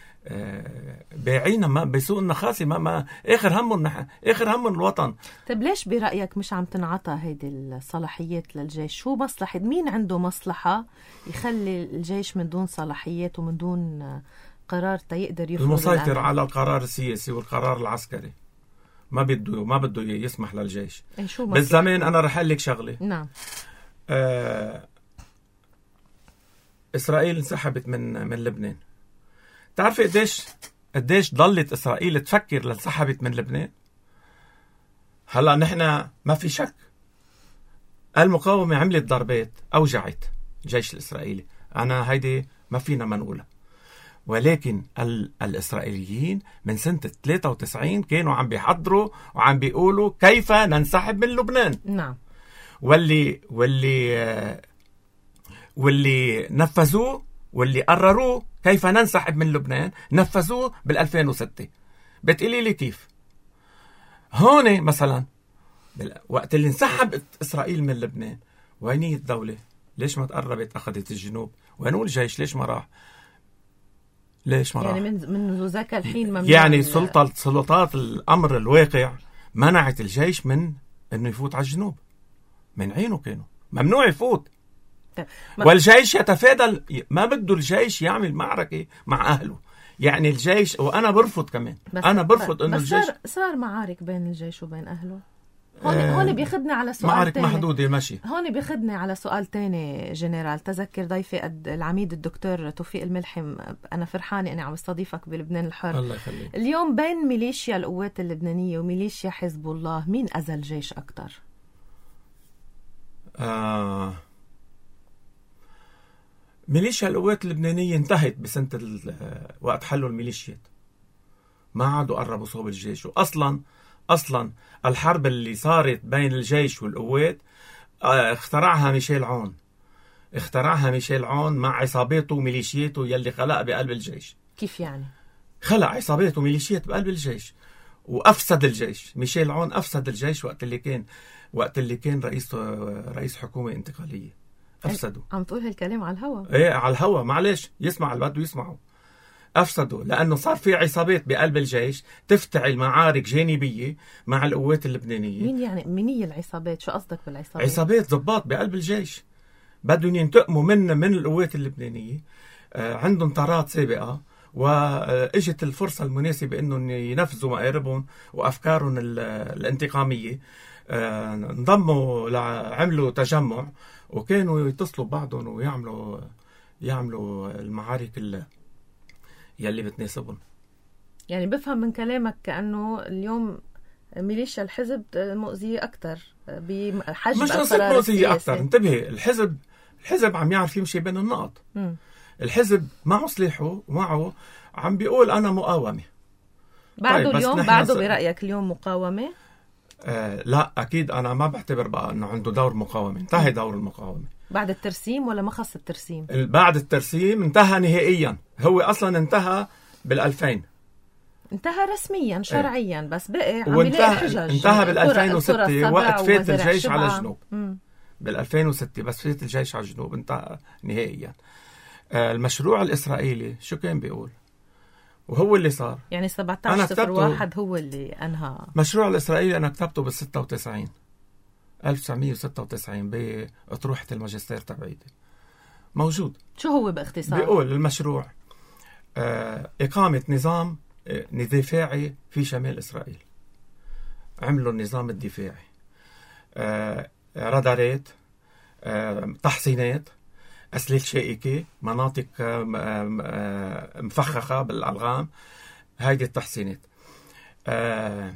[SPEAKER 3] بيعيننا ما بيسوق النخاسي، ما ما آخر همهم آخر همهم الوطن.
[SPEAKER 2] طيب ليش برأيك مش عم تنعطى هيدي الصلاحيات للجيش؟ شو مصلحة مين عنده مصلحة يخلي الجيش من دون صلاحيات ومن دون قرار تيقدر يفرض
[SPEAKER 3] المسيطر
[SPEAKER 2] الأمن؟
[SPEAKER 3] على القرار السياسي والقرار العسكري ما بده ما بده يسمح للجيش. بالزمان أنا رح أقول لك شغلة.
[SPEAKER 2] نعم.
[SPEAKER 3] آه إسرائيل انسحبت من من لبنان. تعرفي قديش قديش ضلت إسرائيل تفكر لانسحبت من لبنان؟ هلا نحن ما في شك المقاومة عملت ضربات أوجعت الجيش الإسرائيلي، أنا هيدي ما فينا ما نقولها، ولكن الإسرائيليين من سنة ثلاثة وتسعين كانوا عم بيحضروا وعم بيقولوا كيف ننسحب من لبنان.
[SPEAKER 2] نعم.
[SPEAKER 3] واللي واللي واللي نفذوه واللي قرروه كيف ننسحب من لبنان نفذوه بالألفين وستة. بتقولي لي كيف؟ هون مثلا وقت اللي انسحبت إسرائيل من لبنان، ويني الدولة؟ ليش ما تقربت أخذت الجنوب؟ وينو الجيش؟ ليش ما راح؟ ليش ما راح؟
[SPEAKER 2] يعني من منذ ذاك الحين ممنوع
[SPEAKER 3] يعني سلطة سلطات الأمر الواقع منعت الجيش من إنه يفوت على الجنوب، من عينه كانوا ممنوع يفوت. والجيش يتفادى، ما بده الجيش يعمل معركة مع أهله، يعني الجيش، وأنا برفض كمان، أنا برفض إنه الجيش
[SPEAKER 2] صار, صار معارك بين الجيش وبين أهله. هون آه هون بياخدني على سؤال
[SPEAKER 3] معارك
[SPEAKER 2] تاني.
[SPEAKER 3] محدودة ماشي.
[SPEAKER 2] هون بياخدني على سؤال تاني جنرال. تذكر ضيفي العميد الدكتور توفيق الملحم، أنا فرحانة أني عم استضيفك بلبنان الحر.
[SPEAKER 3] الله يخليك.
[SPEAKER 2] اليوم بين ميليشيا القوات اللبنانية وميليشيا حزب الله مين أذى الجيش أكتر؟
[SPEAKER 3] آه ميليشيا القوات اللبنانية انتهت بسنة وقت حلوا الميليشيات، ما عادوا قربوا صوب الجيش. وأصلا أصلا الحرب اللي صارت بين الجيش والقوات اخترعها ميشيل عون اخترعها ميشيل عون مع عصاباته وميليشياته يلي خلق بقلب الجيش.
[SPEAKER 2] كيف يعني؟
[SPEAKER 3] خلق عصابات وميليشيات بقلب الجيش وأفسد الجيش. ميشيل عون أفسد الجيش وقت اللي كان وقت اللي كان رئيس رئيس حكومة انتقالية. أفسدوا.
[SPEAKER 2] عم تقول هالكلام على الهوا؟
[SPEAKER 3] ايه على الهوا، معلش يسمع اللي بده يسمعه. أفسدوا لأنه صار في عصابات بقلب الجيش تفتعل معارك جانبية مع القوات اللبنانية.
[SPEAKER 2] مين يعني مين هي العصابات؟ شو قصدك بالعصابات؟
[SPEAKER 3] عصابات ضباط بقلب الجيش بدهم ينتقموا من من القوات اللبنانية. آه عندهم طارات سابقة، واجت الفرصة المناسبة انهم ينفذوا مقاربهم وافكارهم الانتقامية. آه انضموا عملوا تجمع وكانوا يتصلوا ببعضهم ويعملوا يعملوا المعارك اللي يلي بتناسبهم.
[SPEAKER 2] يعني بفهم من كلامك كأنه اليوم ميليشيا الحزب مؤذية أكتر بحجم
[SPEAKER 3] مش قصة مؤذية أكتر. انتبهي، الحزب الحزب عم يعرف يمشي بين النقط. م. الحزب معه سلاحه ومعه عم بيقول أنا مقاومة.
[SPEAKER 2] بعده طيب اليوم بعده س... برأيك اليوم مقاومة؟
[SPEAKER 3] آه لا أكيد أنا ما بعتبر بقى أنه عنده دور مقاومة. انتهى دور المقاومة
[SPEAKER 2] بعد الترسيم ولا ما خص الترسيم؟
[SPEAKER 3] بعد الترسيم انتهى نهائيا. هو أصلا انتهى بالألفين،
[SPEAKER 2] انتهى رسميا شرعيا. بس بقى عم
[SPEAKER 3] بيلاقي
[SPEAKER 2] حجج.
[SPEAKER 3] انتهى بالألفين وستة وقت فات الجيش على الجنوب. بالألفين وستة بس فات الجيش على الجنوب انتهى نهائيا. آه المشروع الإسرائيلي شو كان بيقول وهو اللي صار.
[SPEAKER 2] يعني سبعة عشر صفر واحد هو اللي أنهى
[SPEAKER 3] مشروع الإسرائيلي. أنا كتبته بالستة وتسعين ألف وتسعمية وستة وتسعين بأطروحة الماجستير تبعيتي موجود.
[SPEAKER 2] شو هو باختصار؟
[SPEAKER 3] بيقول المشروع آه إقامة نظام دفاعي في شمال إسرائيل. عملوا النظام الدفاعي، آه رادارات، آه تحصينات، أسلحة شائكة، مناطق آه آه مفخخة بالألغام. هيدي التحصينات آه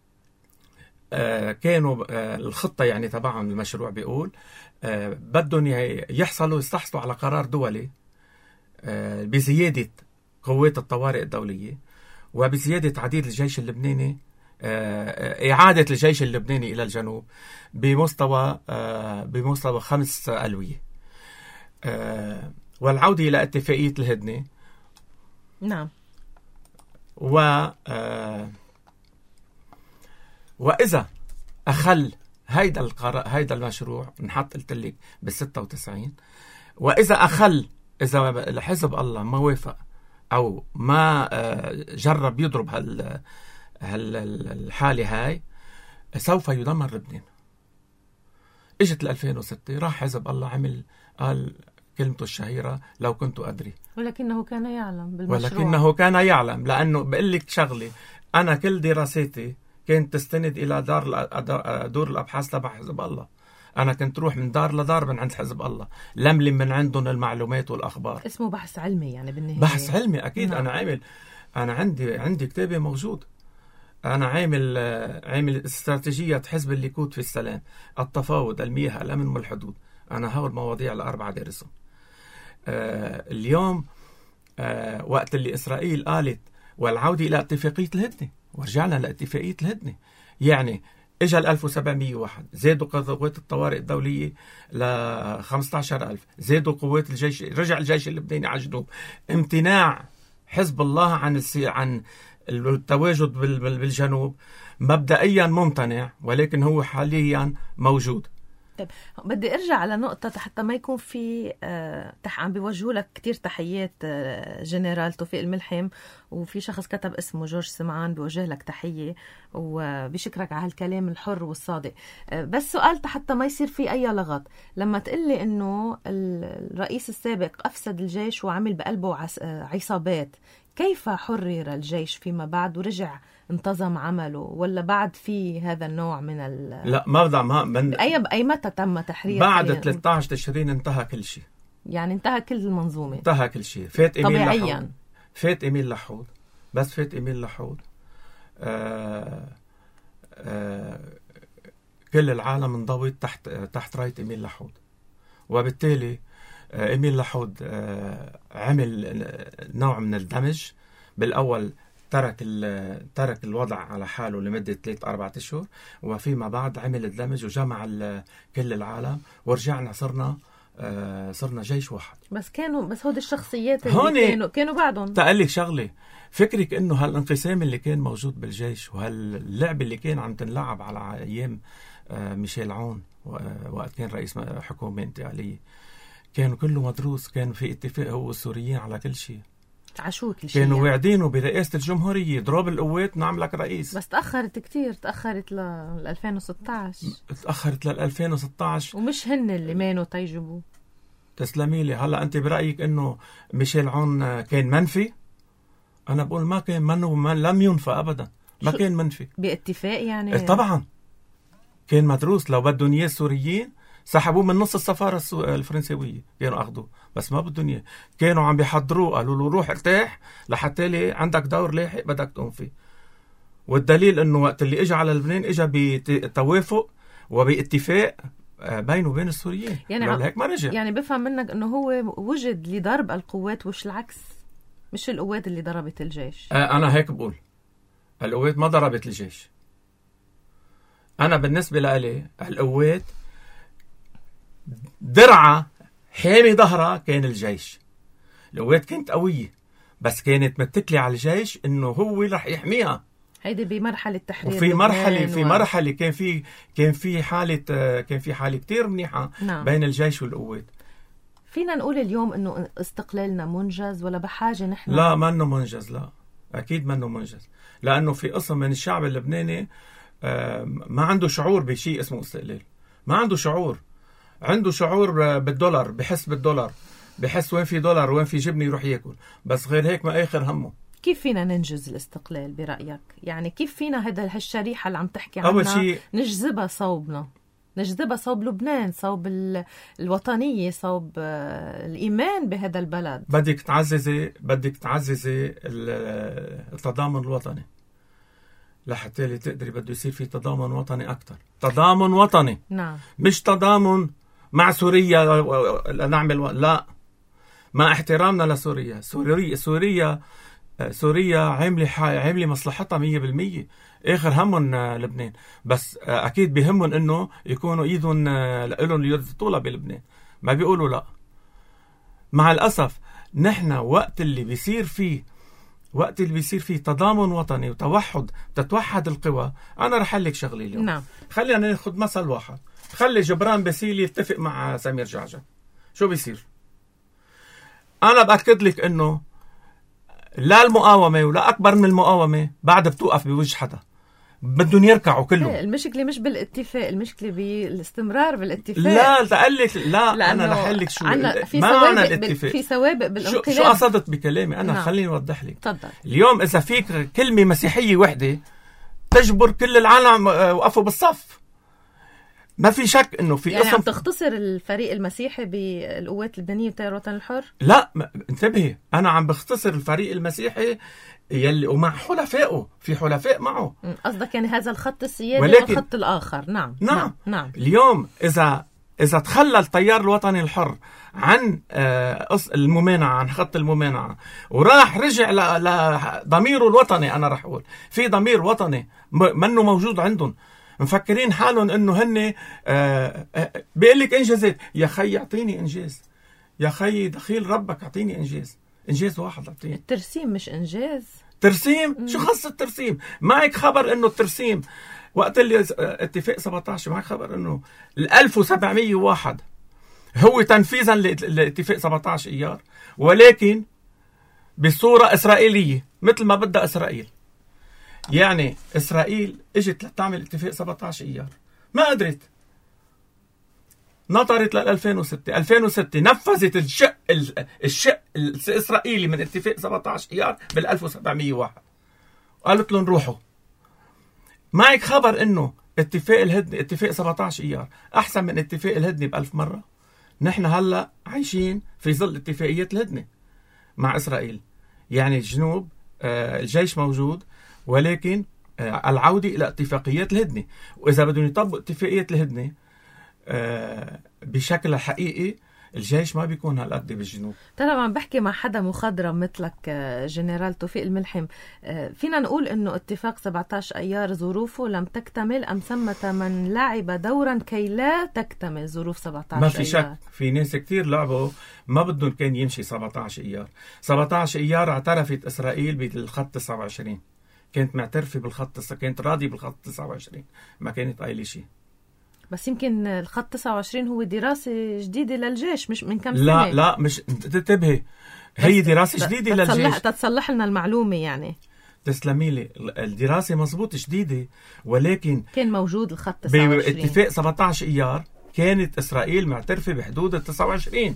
[SPEAKER 3] آه كانوا آه الخطة يعني تبعهم المشروع بيقول آه بدهم يحصلوا يستحصلوا على قرار دولي آه بزيادة قوات الطوارئ الدولية وبزيادة عديد الجيش اللبناني، آه إعادة الجيش اللبناني إلى الجنوب بمستوى آه بمستوى خمس ألوية، آه والعودة إلى اتفاقية الهدنة.
[SPEAKER 2] نعم.
[SPEAKER 3] و آه وإذا أخل هيدا القرار هيدا المشروع نحط قلت لك بالستة وتسعين، وإذا أخل إذا الحزب الله ما وافق أو ما جرب يضرب هال هالحالة هاي سوف يدمر لبنان. اجت ألفين وستة راح حزب الله عمل قال كلمته الشهيرة لو كنت أدري.
[SPEAKER 2] ولكنه كان يعلم بالمشروع.
[SPEAKER 3] ولكنه كان يعلم لأنه بقول لك شغلة، أنا كل دراساتي كانت تستند إلى دار دور الأبحاث تبع حزب الله. أنا كنت روح من دار لدار من عند حزب الله لملم من عندهم المعلومات والأخبار.
[SPEAKER 2] اسمه بحث علمي يعني بالنهاية.
[SPEAKER 3] بحث علمي أكيد.
[SPEAKER 2] نعم.
[SPEAKER 3] أنا عامل أنا عندي عندي كتابة موجود. أنا عامل عامل استراتيجية حزب الليكود في السلام، التفاوض، المياه، الأمن والحدود. أنا هول المواضيع الأربعة دارسهم. آه اليوم آه وقت اللي إسرائيل قالت والعودة إلى اتفاقية الهدنة، ورجعنا لاتفاقية الهدنة، يعني إجا ألف وسبعمية وواحد، زادوا قوات الطوارئ الدولية ل خمسة عشر ألف، زادوا قوات الجيش، رجع الجيش اللبناني على الجنوب. امتناع حزب الله عن السي... عن التواجد بالجنوب مبدئيا ممتنع، ولكن هو حاليا موجود.
[SPEAKER 2] طيب بدي ارجع على نقطة حتى ما يكون في آه تح عم بيوجهوا لك كتير تحيات آه جنرال توفيق الملحم، وفي شخص كتب اسمه جورج سمعان بيوجه لك تحية وبيشكرك على هالكلام الحر والصادق. آه بس سؤال حتى ما يصير في أي لغط، لما تقلي إنه الرئيس السابق أفسد الجيش وعمل بقلبه عصابات، كيف حرر الجيش فيما بعد ورجع انتظم عمله، ولا بعد في هذا النوع من ال
[SPEAKER 3] لا ما بدأ ما من
[SPEAKER 2] أي أي متى تم تحرير؟
[SPEAKER 3] بعد ثلاثة عشر تشرين انتهى كل شيء.
[SPEAKER 2] يعني انتهى كل المنظومة،
[SPEAKER 3] انتهى كل شيء. فات إيميل
[SPEAKER 2] طبيعيا
[SPEAKER 3] لحود. فات إيميل لحود بس فات إيميل لحود آه آه كل العالم انضوت تحت تحت راية إيميل لحود، وبالتالي إيميل لحود عمل نوع من الدمج. بالأول ترك ترك الوضع على حاله لمدة ثلاث أربعة أشهر، وفيما بعد عمل الدمج وجمع كل العالم، ورجعنا صرنا صرنا جيش واحد.
[SPEAKER 2] بس كانوا بس هود الشخصيات اللي كانوا كانوا بعدهم.
[SPEAKER 3] تقلك شغلة، فكرك إنه هالانقسام اللي كان موجود بالجيش وهاللعب اللي كان عم تنلعب على أيام ميشيل عون وقت كان رئيس حكومة انتقالية، كانوا كله مدروس، كان في اتفاق هو والسوريين على كل شيء،
[SPEAKER 2] عشو كل شيء،
[SPEAKER 3] كانوا يعني واعدينه برئاسة الجمهورية، ضرب القوات نعملك رئيس.
[SPEAKER 2] بس تأخرت كتير، تأخرت ل ألفين وستة عشر،
[SPEAKER 3] تأخرت لل ألفين وستة عشر،
[SPEAKER 2] ومش هن اللي مانوا تيجبوا.
[SPEAKER 3] تسلمي لي. هلا أنت برأيك إنه ميشيل عون كان منفي؟ أنا بقول ما كان منه، ما لم ينفى أبدا، ما كان منفي
[SPEAKER 2] باتفاق يعني.
[SPEAKER 3] طبعا كان مدروس، لو بدهم إياه السوريين سحبوه من نص السفارة الفرنسوية، كانوا أخذوه، بس ما بدهم إياه، كانوا عم بيحضروه، قالوا له روح ارتاح لحتى لي عندك دور لاحق بدك تقوم فيه. والدليل إنه وقت اللي إجا على لبنان إجا بتوافق وباتفاق بينه وبين السوريين،
[SPEAKER 2] يعني
[SPEAKER 3] هيك ما رجع.
[SPEAKER 2] يعني بفهم منك إنه هو وجد لضرب القوات وش العكس، مش القوات اللي ضربت الجيش.
[SPEAKER 3] آه أنا هيك بقول، القوات ما ضربت الجيش. أنا بالنسبة لي القوات درعة حامي ظهرها كان الجيش. القوات كانت قوية بس كانت متكلة على الجيش إنه هو رح يحميها.
[SPEAKER 2] هيدي بمرحلة تحرير،
[SPEAKER 3] وفي مرحلة في و... مرحلة كان في كان في حالة كان في حالة كتير منيحة. نعم. بين الجيش والقوات.
[SPEAKER 2] فينا نقول اليوم إنه استقلالنا منجز ولا بحاجة نحن؟
[SPEAKER 3] لا، ما إنه منجز، لا أكيد ما إنه منجز، لأنه في قسم من الشعب اللبناني ما عنده شعور بشيء اسمه استقلال، ما عنده شعور. عنده شعور بالدولار، بحس بالدولار، بحس وين في دولار وين في جبنة يروح ياكل، بس غير هيك ما آخر همه.
[SPEAKER 2] كيف فينا ننجز الاستقلال برأيك؟ يعني كيف فينا هذا هالشريحة اللي عم تحكي عنها
[SPEAKER 3] أول شيء
[SPEAKER 2] نجذبها صوبنا، نجذبها صوب لبنان، صوب الوطنية، صوب الإيمان بهذا البلد؟
[SPEAKER 3] بدك تعززي بدك تعززي التضامن الوطني لحتى اللي تقدري، بده يصير في تضامن وطني أكتر، تضامن وطني.
[SPEAKER 2] نعم.
[SPEAKER 3] مش تضامن مع سوريا نعمل، لا، مع احترامنا لسوريا. سوريا سوريا سوريا عاملة عاملة مصلحتها مية بالمية، آخر همهم لبنان، بس أكيد بهمهم إنه يكونوا إيدهم لهم اليد طولة بلبنان، ما بيقولوا لا. مع الأسف نحن وقت اللي بيصير فيه وقت اللي بيصير فيه تضامن وطني وتوحد، تتوحد القوى. أنا رح أقول لك شغلي اليوم.
[SPEAKER 2] نعم.
[SPEAKER 3] خلينا ناخذ مثل واحد، خلي جبران باسيل يتفق مع سمير جعجع، شو بيصير؟ أنا بأكد لك إنه لا المقاومة ولا أكبر من المقاومة بعد بتوقف بوجه حدا، بدهم يركعوا كلهم.
[SPEAKER 2] المشكلة مش بالاتفاق، المشكلة بالاستمرار بالاتفاق.
[SPEAKER 3] لا تقلك، لا أنا رح أقول لك شو
[SPEAKER 2] في ما عنا الاتفاق، في سوابق بالانقلاب.
[SPEAKER 3] شو, شو قصدت بكلامي أنا؟ نعم. خليني أوضح لك.
[SPEAKER 2] تفضل.
[SPEAKER 3] اليوم إذا فيك كلمة مسيحية وحدة تجبر كل العالم وقفوا بالصف، ما في شك انه في
[SPEAKER 2] يعني
[SPEAKER 3] قسم.
[SPEAKER 2] عم تختصر الفريق المسيحي بالقوات اللبنانيه وتيار الوطن الحر؟
[SPEAKER 3] لا انتبهي، انا عم بختصر الفريق المسيحي يلي ومع حلفائه، في حلفاء معه.
[SPEAKER 2] قصدك يعني هذا الخط السيادي والخط الاخر. نعم.
[SPEAKER 3] نعم نعم, نعم. اليوم اذا اذا تخلى التيار الوطني الحر عن الممانعه، عن خط الممانعه، وراح رجع لضميره الوطني، انا رح اقول في ضمير وطني منه موجود عندهم، مفكرين حالهم انه هن بيقول لك انجازات. يا خي اعطيني انجاز، يا خي دخيل ربك اعطيني انجاز، انجاز واحد اعطيني.
[SPEAKER 2] الترسيم مش انجاز؟
[SPEAKER 3] ترسيم؟ مم. شو خاص الترسيم؟ معك خبر انه الترسيم وقت اللي اتفاق سبعة عشر، معك خبر انه ال ألف وسبعمية وواحد هو تنفيذا لاتفاق سبعة عشر ايار، ولكن بصورة اسرائيلية مثل ما بدها اسرائيل. يعني إسرائيل إجت لتعمل اتفاق سبعة عشر إيار، ما قدرت، نطرت لل ألفين وستة. ألفين وستة نفذت الشق الشق الإسرائيلي من اتفاق سبعة عشر إيار بال ألف وسبعمية وواحد، قالت لهم روحوا. معك خبر إنه اتفاق الهدنة، اتفاق سبعة عشر إيار أحسن من اتفاق الهدنة بألف مرة. نحن هلا عايشين في ظل اتفاقية الهدنة مع إسرائيل، يعني الجنوب آه الجيش موجود، ولكن العودة إلى اتفاقيات الهدنة. وإذا بدهم يطبقوا اتفاقية الهدنة بشكل حقيقي الجيش ما بيكون هالقد بالجنوب.
[SPEAKER 2] ترى عم بحكي مع حدا مخضرم مثلك جنرال توفيق الملحم، فينا نقول انه اتفاق سبعة عشر ايار ظروفه لم تكتمل ام ثمة من لعب دورا كي لا تكتمل ظروف سبعة عشر
[SPEAKER 3] ما في
[SPEAKER 2] أيار.
[SPEAKER 3] شك في ناس كتير لعبوا ما بدهم كان يمشي سبعة عشر ايار. سبعة عشر ايار اعترفت اسرائيل بالخط تسعة وعشرين، كانت معترفة بالخط، كانت راضية بالخط تسعة وعشرين، ما كانت قايلة شيء.
[SPEAKER 2] بس يمكن الخط تسعة وعشرين هو دراسة جديدة للجيش مش من كم سنة.
[SPEAKER 3] لا لا مش انتبهي، هي دراسة جديدة للجيش.
[SPEAKER 2] تتصلح لنا المعلومة يعني.
[SPEAKER 3] تسلمي لي، الدراسة مزبوط جديدة، ولكن
[SPEAKER 2] كان موجود الخط تسعة وعشرين
[SPEAKER 3] باتفاق سبعة عشر ايار كانت اسرائيل معترفة بحدود ال تسعة وعشرين،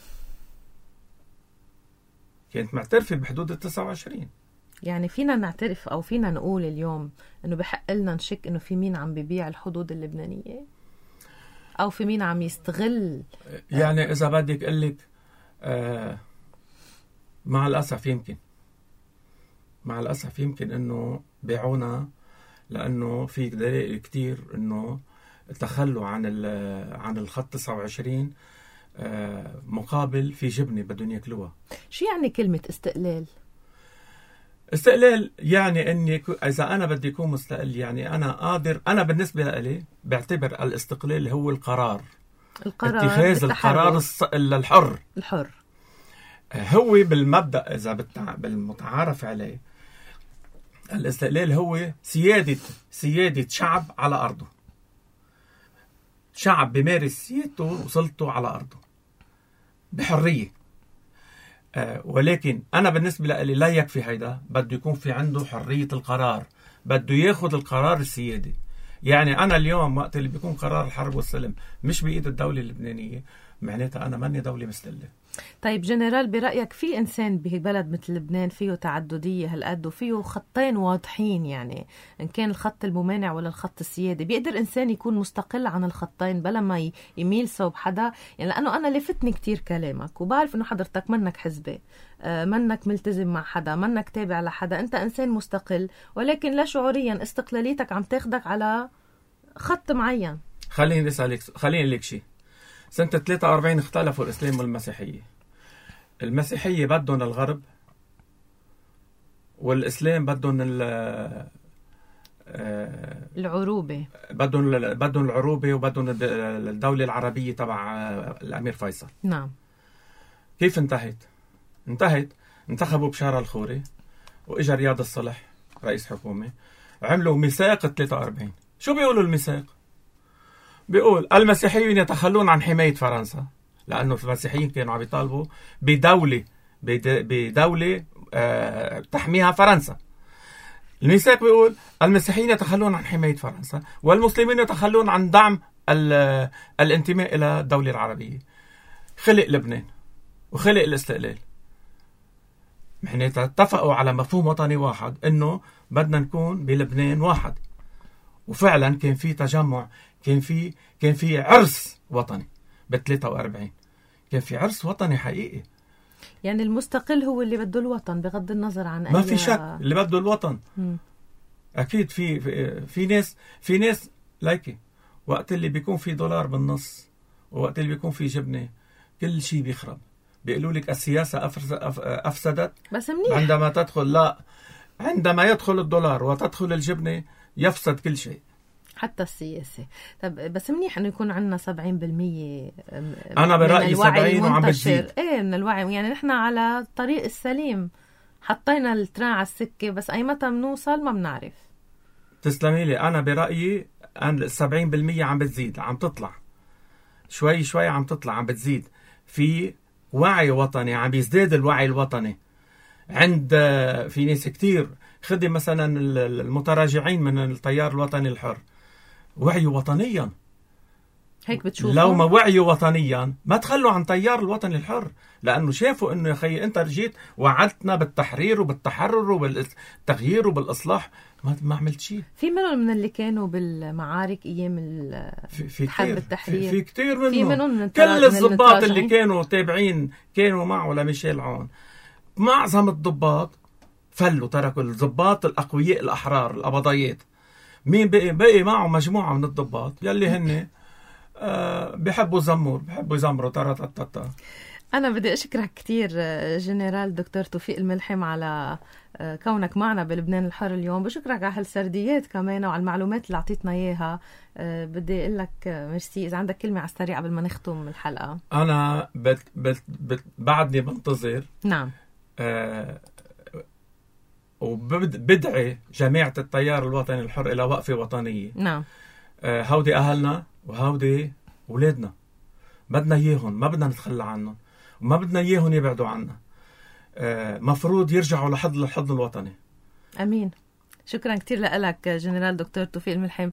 [SPEAKER 3] كانت معترفة بحدود ال تسعة وعشرين.
[SPEAKER 2] يعني فينا نعترف او فينا نقول اليوم انه بحق لنا نشك انه في مين عم ببيع الحدود اللبنانية او في مين عم يستغل.
[SPEAKER 3] يعني اذا بدك اقول لك آه مع الاسف يمكن مع الاسف يمكن انه بيعونا، لانه في دلائل كتير انه تخلوا عن عن الخط تسعة وعشرين آه مقابل في جبنه بدهم ياكلوها.
[SPEAKER 2] شو يعني كلمه استقلال؟
[SPEAKER 3] استقلال يعني اني اذا انا بدي اكون مستقل، يعني انا قادر، انا بالنسبه لي بعتبر الاستقلال هو القرار
[SPEAKER 2] القرار
[SPEAKER 3] اتخاذ القرار الحر
[SPEAKER 2] الحر
[SPEAKER 3] هو بالمبدا اذا بالمتعارف عليه. الاستقلال هو سياده سياده شعب على ارضه، شعب بيمارس سيادته وسلطته على ارضه بحريه. آه ولكن أنا بالنسبة لي لا يكفي هيدا، بده يكون في عنده حرية القرار، بده ياخد القرار السيادي. يعني أنا اليوم وقت اللي بيكون قرار الحرب والسلم مش بإيد الدولة اللبنانية، معناتها أنا ماني دولة مستقلة.
[SPEAKER 2] طيب جنرال، برأيك في إنسان ببلد مثل لبنان فيه تعددية هالقد وفيه خطين واضحين، يعني إن كان الخط الممانع ولا الخط السيادي، بيقدر إنسان يكون مستقل عن الخطين بلا ما يميل صوب حدا؟ يعني لأنه أنا لفتني كتير كلامك وبعرف إنه حضرتك منك حزبي، منك ملتزم مع حدا، منك تابع لحدا، أنت إنسان مستقل، ولكن لا شعوريا استقلاليتك عم تاخدك على خط معين.
[SPEAKER 3] خليني أسألك خليني لك شيء. سنة ثلاثة وأربعين اختلفوا الإسلام والمسيحية. المسيحية بدهم الغرب والإسلام بدهم
[SPEAKER 2] العروبة،
[SPEAKER 3] بدهم بدهم العروبة وبدهم الدولة العربية تبع الأمير فيصل.
[SPEAKER 2] نعم.
[SPEAKER 3] كيف انتهت؟ انتهت انتخبوا بشار الخوري وإجا رياض الصلح رئيس حكومة، عملوا ميثاق ثلاثة وأربعين. شو بيقولوا الميثاق؟ بيقول المسيحيين يتخلون عن حماية فرنسا، لأنه المسيحيين كانوا عم يطالبوا بدولة بدولة آه تحميها فرنسا. الميثاق بيقول المسيحيين يتخلون عن حماية فرنسا والمسلمين يتخلون عن دعم الانتماء إلى الدولة العربية. خلق لبنان وخلق الاستقلال، معناتها اتفقوا على مفهوم وطني واحد، إنه بدنا نكون بلبنان واحد. وفعلا كان في تجمع، كان في كان في عرس وطني ب ثلاثة وأربعين، كان في عرس وطني حقيقي.
[SPEAKER 2] يعني المستقل هو اللي بده الوطن بغض النظر عن
[SPEAKER 3] ما في شك اللي بده الوطن. م. اكيد في في, في ناس في ناس لايكي وقت اللي بيكون في دولار بالنص ووقت اللي بيكون في جبنه كل شيء بيخرب. بيقولوا لك السياسه افسدت،
[SPEAKER 2] بس منيح
[SPEAKER 3] عندما تدخل لا عندما يدخل الدولار وتدخل الجبنه يفسد كل شيء
[SPEAKER 2] حتى السياسة. طب بس منيح انه يكون عندنا سبعين بالمية
[SPEAKER 3] انا برأيي سبعين وعم بتزيد.
[SPEAKER 2] ايه من الوعي، يعني نحن على الطريق السليم، حطينا التران على السكة، بس اي متى بنوصل ما بنعرف.
[SPEAKER 3] تسلمي لي، انا برأيي ان سبعين بالمية عم بتزيد، عم تطلع شوي شوي، عم تطلع عم بتزيد. في وعي وطني، عم بيزداد الوعي الوطني عند في ناس كتير. خدي مثلا المتراجعين من التيار الوطني الحر، وعيوا وطنيا.
[SPEAKER 2] هيك بتشوفوا؟
[SPEAKER 3] لو ما وعيوا وطنيا ما تخلوا عن تيار الوطني الحر، لأنه شافوا إنه يا خي أنت رجيت وعدتنا بالتحرير وبالتحرر وبالتغيير وبالإصلاح، ما ما عملت شيء.
[SPEAKER 2] في منهم من اللي كانوا بالمعارك أيام الحرب التحرير،
[SPEAKER 3] في, في كتير منهم,
[SPEAKER 2] في منهم من
[SPEAKER 3] كل الضباط اللي كانوا تابعين كانوا معه لميشيل عون. معظم الضباط فلوا، تركوا الضباط الأقوياء الأحرار القبضيات. مين بقي؟ بقي معه مجموعة من الضباط يلي هن آه بيحبوا الزمور، بيحبوا يزمروا ترى تتا.
[SPEAKER 2] أنا بدي أشكرك كتير جنرال دكتور توفيق الملحم على كونك معنا بلبنان الحر اليوم. بشكرك على هالسرديات كمان وعلى المعلومات اللي أعطيتنا إياها. بدي أقول لك ميرسي. إذا عندك كلمة على السريع قبل ما نختم الحلقة.
[SPEAKER 3] أنا بت بت بت بعدني بنتظر.
[SPEAKER 2] نعم.
[SPEAKER 3] آه وبدعي جماعة التيار الوطني الحر إلى وقفة وطنية.
[SPEAKER 2] نعم.
[SPEAKER 3] آه هودي أهلنا وهودي أولادنا، بدنا إياهم، ما بدنا نتخلى عنهم وما بدنا إياهم يبعدوا عنا. آه مفروض يرجعوا لحضن الحضن الوطني.
[SPEAKER 2] أمين. شكرا كتير لك جنرال دكتور توفيق الملحم.